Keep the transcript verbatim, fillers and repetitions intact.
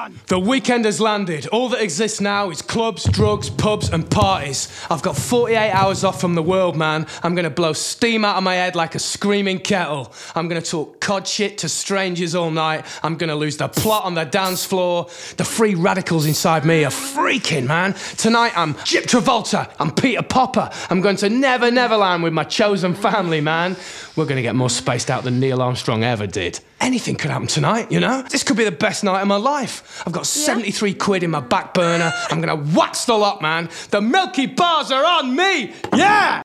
on. The weekend has landed. All that exists now is clubs, drugs, pubs and parties. I've got forty-eight hours off from the world, man. I'm gonna blow steam out of my head like a screaming kettle. I'm gonna talk cod shit to strangers all night. I'm gonna lose the plot on the dance floor. The free radicals inside me are freaking, man. Tonight I'm Jip Travolta. I'm Peter Popper. I'm going to Never Neverland with my chosen family, man. We're gonna get more spaced out than Neil Armstrong ever did. Anything could happen tonight, you know? This could be the best night of my life. I've got seventy-three quid in my back burner. I'm gonna wax the lot, man. The Milky Bars are on me! Yeah!